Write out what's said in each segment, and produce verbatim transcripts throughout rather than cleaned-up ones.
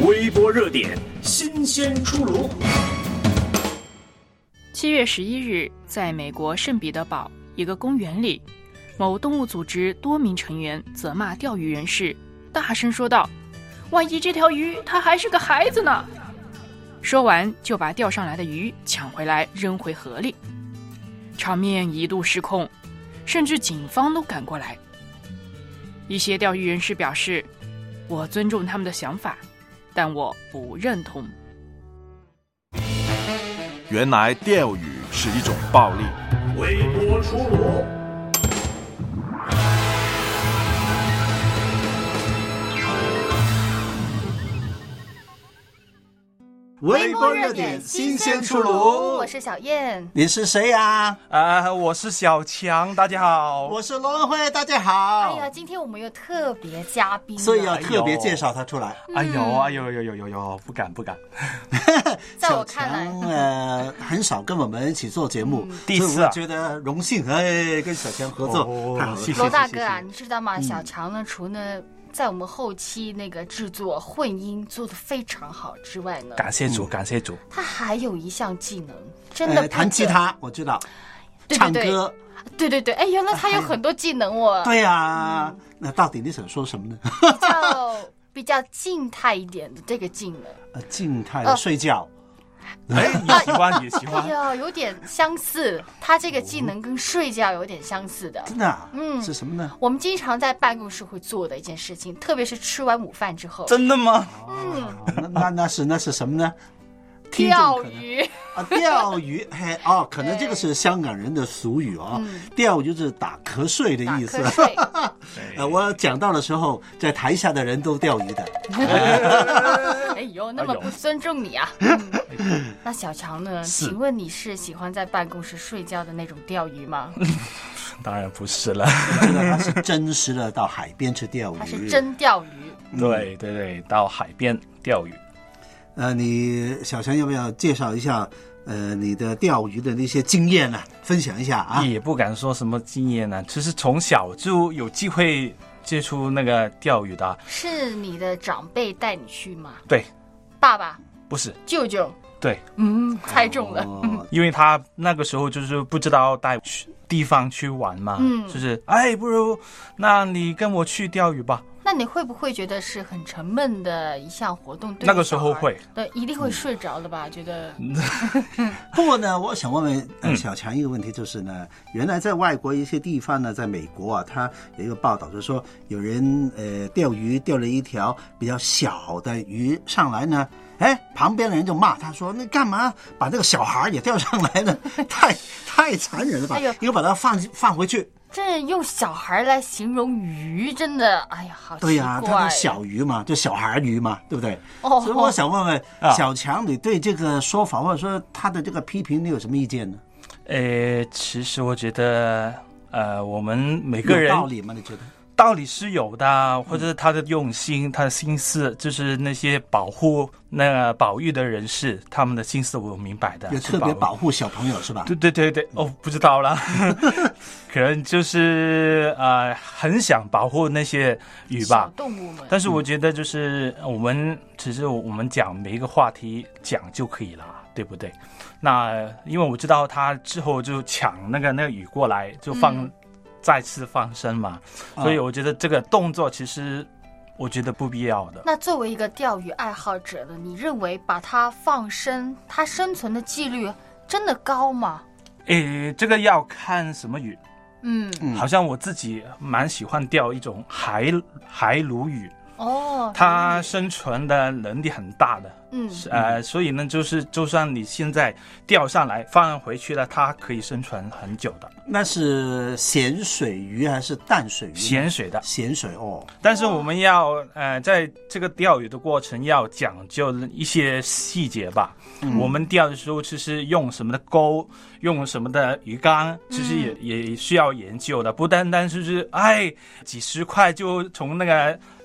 微博热点新鲜出炉。 七月十一日，在美国圣彼得堡一个公园里，某动物组织多名成员责骂钓鱼人士，大声说道：“万一这条鱼它还是个孩子呢？”说完就把钓上来的鱼抢回来扔回河里，场面一度失控，甚至警方都赶过来。一些钓鱼人士表示：“我尊重他们的想法，但我不认同。” 原来钓鱼是一种暴力。 微博出炉。 微波热点新鲜出炉， 我是小燕。 你是谁呀？ 啊、呃，我是小强，大家好。 我是罗文慧，大家好。 哎呀，今天我们有特别嘉宾， 所以要特别介绍他出来。 哎呦，哎呦，呦呦呦呦，不敢不敢。 在我看来， 小强呃很少跟我们一起做节目， 第一次、啊、 我觉得荣幸，哎，跟小强合作， 哦、 太好了。 罗大哥啊，你知道吗？小强呢，除了在我们后期那个制作混音做得非常好之外呢， 感谢主，感谢主。 他还有一项技能，真的、 呃、弹吉他，我知道， 对对对唱歌， 对对对，哎，原来他有很多技能哦。 对呀、啊嗯，那到底你想说什么呢？ 比较比较静态一点的这个技能， 呃，静态的睡觉。 呃哎，你喜欢也喜欢。 哎呀，有点相似，他这个技能跟睡觉有点相似的。 真的、啊？ 嗯， 是什么呢？ 我们经常在办公室会做的一件事情，特别是吃完午饭之后。 真的吗？ 嗯， 那那那是那是什么呢？ 钓鱼啊，钓鱼，嘿哦，可能这个是香港人的俗语哦。嗯、钓鱼就是打瞌睡的意思。 打瞌睡呃，我讲到的时候，在台下的人都钓鱼的。 哎呦，那么不尊重你啊！嗯、那小强呢？请问你是喜欢在办公室睡觉的那种钓鱼吗？ 当然不是了。 我觉得他是真实的到海边去钓鱼。 他是真钓鱼。 嗯、对对对，到海边钓鱼。 呃，你小强要不要介绍一下呃你的钓鱼的那些经验呢、啊？分享一下啊？ 也不敢说什么经验呢、啊，其实从小就有机会接触那个钓鱼的、啊。 是你的长辈带你去吗？ 对， 爸爸不是舅舅。 对， 嗯，猜中了。 哦、 因为他那个时候就是不知道带去地方去玩嘛， 嗯， 就是哎，不如那你跟我去钓鱼吧。 那你会不会觉得是很沉闷的一项活动？对， 那个时候会， 对，一定会睡着的吧？嗯、觉得。 不过呢，我想问问、呃、小强一个问题，就是呢，原来在外国一些地方呢，在美国啊，他有一个报道，就是说有人呃钓鱼钓了一条比较小的鱼上来呢，哎，旁边的人就骂他说：“那干嘛把这个小孩也钓上来呢？太太残忍了吧！”哎呦，应该把它放放回去。 这用小孩来形容鱼，真的，哎呀，好奇怪。 对呀、啊，它是小鱼嘛，就小孩鱼嘛，对不对？ 哦， 所以我想问问、啊、小强，你对这个说法或者说他的这个批评，你有什么意见呢？ 呃，其实我觉得，呃，我们每个人有道理吗？你觉得？ 道理是有的，或者他的用心、他的心思，就是那些保护、那个保育的人士，他们的心思我明白的。 有特别保护小朋友是吧？ 对对对对，哦，不知道了，可能就是呃，很想保护那些鱼吧， 小动物们。 但是我觉得就是我们，其实我们讲每一个话题讲就可以了，对不对？那因为我知道他之后就抢那个那个鱼过来，就放。嗯再次放生嘛，所以我觉得这个动作其实我觉得不必要的。 那作为一个钓鱼爱好者呢，你认为把它放生，它生存的几率真的高吗？ 诶，这个要看什么鱼。 嗯， 好像我自己蛮喜欢钓一种海海鲈鱼。 哦， 它生存的能力很大的， 嗯， 呃，所以呢，就是就算你现在钓上来放回去了，它可以生存很久的。 那是咸水鱼还是淡水鱼？ 咸水的， 咸水哦。 但是我们要呃，在这个钓鱼的过程要讲究一些细节吧。嗯、我们钓的时候，其实用什么的钩，用什么的鱼竿，其实也、嗯、也需要研究的，不单单是哎几十块就从那个。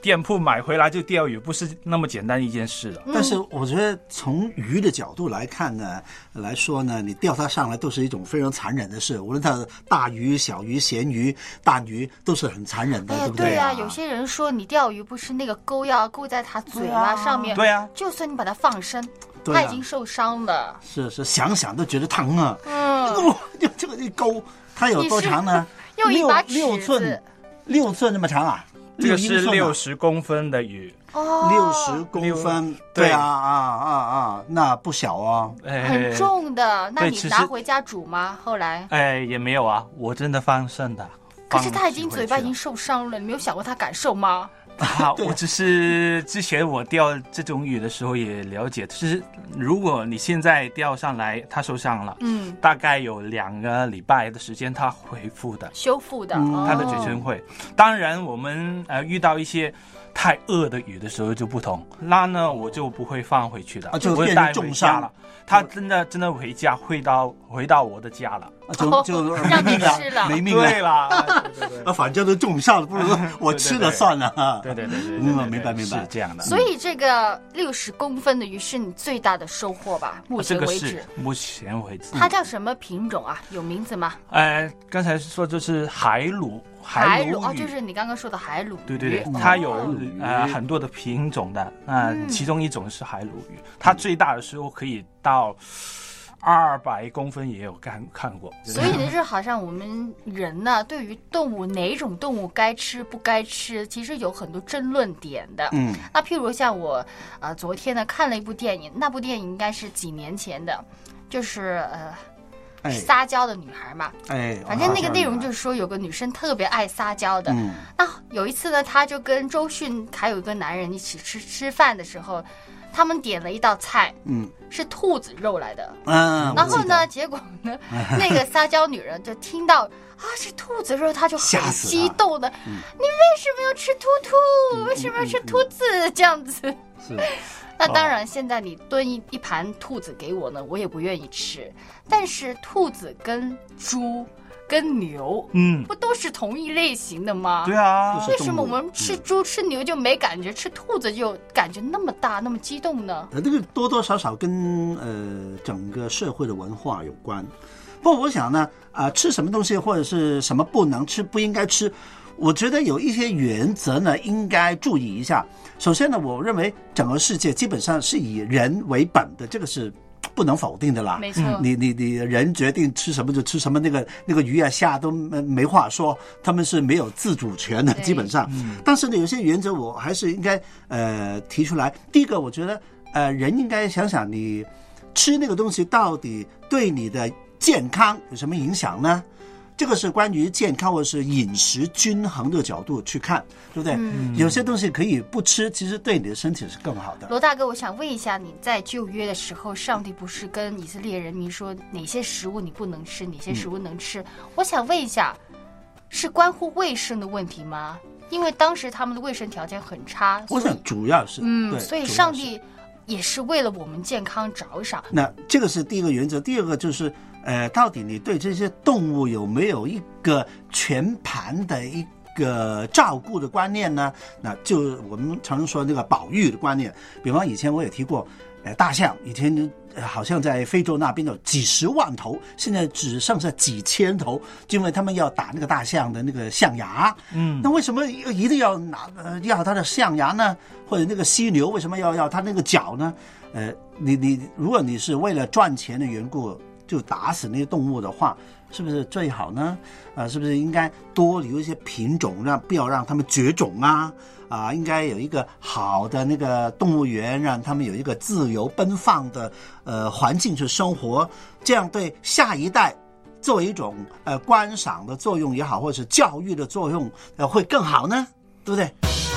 店铺买回来就钓鱼，不是那么简单一件事了。 但是我觉得从鱼的角度来看呢，来说呢，你钓它上来都是一种非常残忍的事，无论它的大鱼、小鱼、咸鱼、大鱼都是很残忍的， 哎、 对不对啊？ 对啊，有些人说你钓鱼不是那个钩要钩在它嘴巴上面， 对啊， 就算你把它放生， 对啊它已经受伤了。 是是，想想都觉得疼啊！ 嗯， 哦，这个一钩，它有多长呢？ 用一把六六尺子寸，六寸那么长啊！ 这个是六六十公分的鱼， 哦， 六十公分， 对对啊啊啊啊，那不小哦。 哎很重的。那你对其实拿回家煮吗？后来？ 哎，也没有啊，我真的放生的。 可是它已经放嘴巴已经受伤了，你没有想过它感受吗？ 啊，我只是之前我钓这种鱼的时候也了解，就是如果你现在钓上来，它受伤了， 嗯， 大概有两个礼拜的时间它恢复的， 修复的， 嗯哦它的嘴唇会。当然，我们呃遇到一些太饿的鱼的时候就不同，那呢我就不会放回去的， 啊就我会变成带回重伤家了。它真的真的回家，回到回到我的家了。 就就让你没命了吃了没命了。 对啦，对对对啊，反正都重伤了，不如我吃了算了啊。 对对对对对， 明白对明白明白是这样的。 所以这个六十公分的鱼是你最大的收获吧？目啊这个前为止是，目前为止， 它叫什么品种啊？有名字吗？ 呃，刚才说就是海鲈，鲈鱼， 海鲈哦，就是你刚刚说的海鲈鱼。 对对对， 嗯它有海鲈鱼呃很多的品种的，呃， 嗯其中一种是海鲈鱼，它最大的时候可以到二百公分，也有看看过。 所以呢，就好像我们人呢，对于动物哪种动物该吃不该吃，其实有很多争论点的。 嗯， 那譬如像我，呃，昨天呢看了一部电影，那部电影应该是几年前的，就是呃。 哎撒娇的女孩嘛， 哎， 反正那个内容就是说有个女生特别爱撒娇的。 嗯那有一次呢，她就跟周迅还有一个男人一起吃吃饭的时候，他们点了一道菜嗯是兔子肉来的。 嗯， 然后呢， 我记得， 结果呢，那个撒娇女人就听到啊是兔子肉，她就很吓死她激动的， 嗯你为什么要吃兔兔？为什么要吃兔子？这样子。 是那当然，现在你炖一一盘兔子给我呢，我也不愿意吃。但是兔子跟猪、跟牛， 嗯， 不都是同一类型的吗？ 对啊就，是为什么我动物们吃猪、吃牛就没感觉，吃兔子就感觉那么大、那么激动呢？ 呃，这个多多少少跟呃整个社会的文化有关。不过我想呢，啊、吃什么东西或者是什么不能吃、不应该吃，我觉得有一些原则呢，应该注意一下。首先呢，我认为整个世界基本上是以人为本的，这个是不能否定的啦。 没错， 你你你人决定吃什么就吃什么，那个那个鱼啊虾都没没话说，他们是没有自主权的， 对基本上。但是呢，有些原则我还是应该呃提出来。第一个，我觉得呃人应该想想，你吃那个东西到底对你的健康有什么影响呢？这个是关于健康或者是饮食均衡的角度去看，对不对？ 嗯有些东西可以不吃，其实对你的身体是更好的。 罗大哥，我想问一下，你在旧约的时候，上帝不是跟以色列人民说哪些食物你不能吃，哪些食物能吃？我想问一下，是关乎卫生的问题吗？因为当时他们的卫生条件很差，所以我想主要是嗯， 对， 所以主要是上帝也是为了我们健康着想。 那这个是第一个原则，第二个就是，呃，到底你对这些动物有没有一个全盘的一个照顾的观念呢？那就我们常说那个保育的观念。比方以前我也提过，呃，大象以前呃好像在非洲那边有几十万头，现在只剩下几千头，因为他们要打那个大象的那个象牙。 嗯， 那为什么一定要拿呃要它的象牙呢？或者那个犀牛为什么要要它那个角呢？呃，你你如果你是为了赚钱的缘故就打死那些动物的话，是不是最好呢？啊、呃，是不是应该多留一些品种，让不要让它们绝种啊？啊、呃，应该有一个好的那个动物园，让他们有一个自由奔放的呃环境去生活，这样对下一代作为一种呃观赏的作用也好，或者是教育的作用，呃会更好呢，对不对？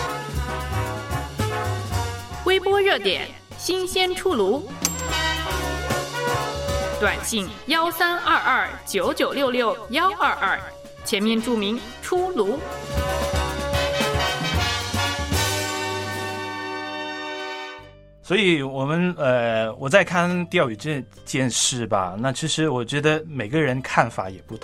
微波热点，新鲜出炉。短信幺三二二九九六六幺二二，前面注明出炉。 所以我们呃，我在看钓鱼这件事吧，那其实我觉得每个人看法也不同。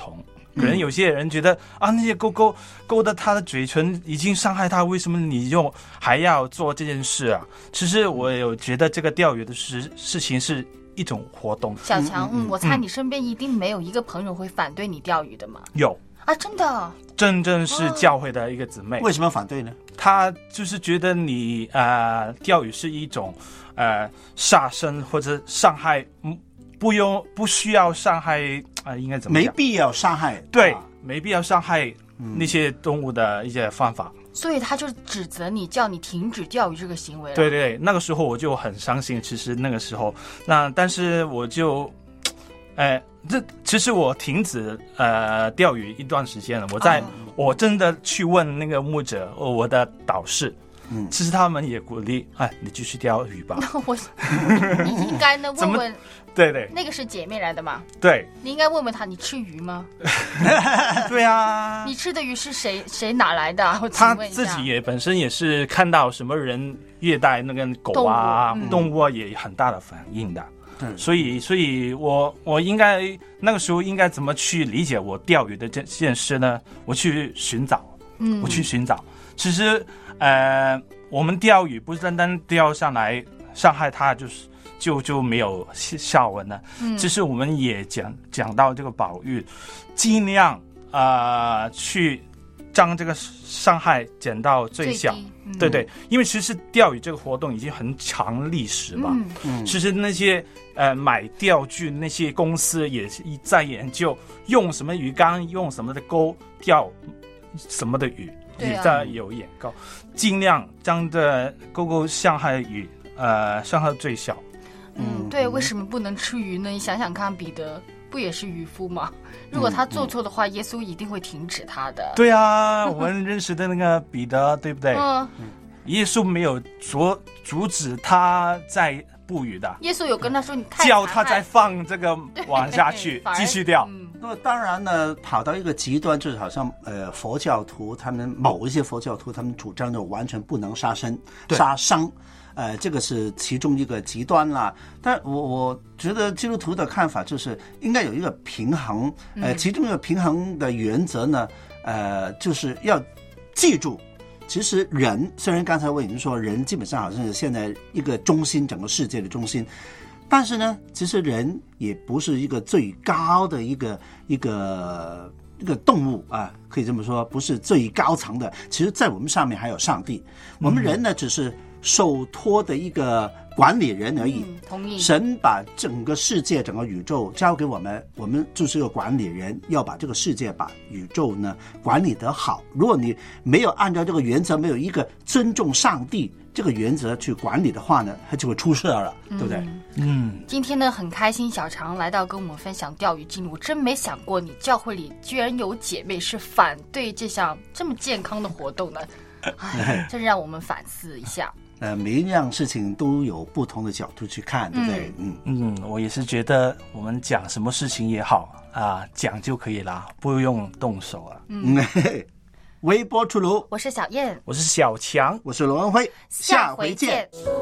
可能有些人觉得、嗯、啊，那些勾勾勾的他的嘴唇已经伤害他，为什么你又还要做这件事啊？其实我有觉得这个钓鱼的事事情是一种活动。 小强，嗯，我猜你身边一定没有一个朋友会反对你钓鱼的嘛？ 有啊，真的， 真正是教会的一个姊妹。 为什么反对呢？ 他就是觉得你呃钓鱼是一种呃杀生或者伤害，不用不需要伤害啊、呃，应该怎么讲？ 没必要伤害， 对， 啊、 没必要伤害那些动物的一些方法。 所以他就指责你，叫你停止钓鱼这个行为了。 对对，那个时候我就很伤心。其实那个时候，那但是我就，哎，这其实我停止呃钓鱼一段时间了。我在、哦、我真的去问那个牧者，我的导师。嗯，其实他们也鼓励，哎，你继续钓鱼吧。 那我，你应该呢问问， 对对， 那个是姐妹来的嘛？ 对， 你应该问问他，你吃鱼吗？ 对啊， 你吃的鱼是谁谁哪来的、啊？我他自己也本身也是看到什么人虐待那个狗啊、动物, 嗯、动物啊，也很大的反应的。嗯，所以，所以我我应该那个时候应该怎么去理解我钓鱼的这件事呢？我去寻找，嗯，我去寻找，其实。呃，我们钓鱼不是单单钓上来伤害它，就是就就没有下文了。嗯，其实我们也讲讲到这个保育，尽量呃去将这个伤害减到最小。最嗯、对对，因为其实钓鱼这个活动已经很长历史嘛。嗯嗯，其实那些呃买钓具那些公司也是在研究用什么鱼竿，用什么的钩钓什么的鱼。也在有眼高，尽量将这勾勾伤害鱼，呃，伤害最小。 嗯，对，为什么不能吃鱼呢？你想想看，彼得不也是渔夫吗？如果他做错的话，嗯、耶稣一定会停止他的。 对啊，我们认识的那个彼得，对不对？嗯，耶稣没有阻阻止他在捕鱼的。 耶稣有跟他说：“你太叫他再放这个网下去，继续钓。嗯” 那么当然呢，跑到一个极端，就是好像呃佛教徒他们某一些佛教徒他们主张的完全不能杀生杀生，呃这个是其中一个极端啦。但我我觉得基督徒的看法就是应该有一个平衡，呃其中一个平衡的原则呢，呃就是要记住。其实人虽然刚才我已经说人基本上好像是现在一个中心，整个世界的中心。但是呢，其实人也不是一个最高的一个一个一个动物啊，可以这么说，不是最高层的。其实，在我们上面还有上帝，我们人呢只是受托的一个管理人而已。 嗯、同意。 神把整个世界、整个宇宙交给我们，我们就是个管理人，要把这个世界、把宇宙呢管理得好。如果你没有按照这个原则，没有一个尊重上帝这个原则去管理的话呢，它就会出事了，对不对？ 嗯，今天呢很开心，小常来到跟我们分享钓鱼经历。我真没想过你教会里居然有姐妹是反对这项这么健康的活动的，哎，真让我们反思一下。 呃，每一样事情都有不同的角度去看，对不对？嗯嗯，我也是觉得我们讲什么事情也好啊，讲就可以啦，不用动手啊。 嗯。 微波出炉， 我是小燕， 我是小强， 我是罗文辉， 下回见。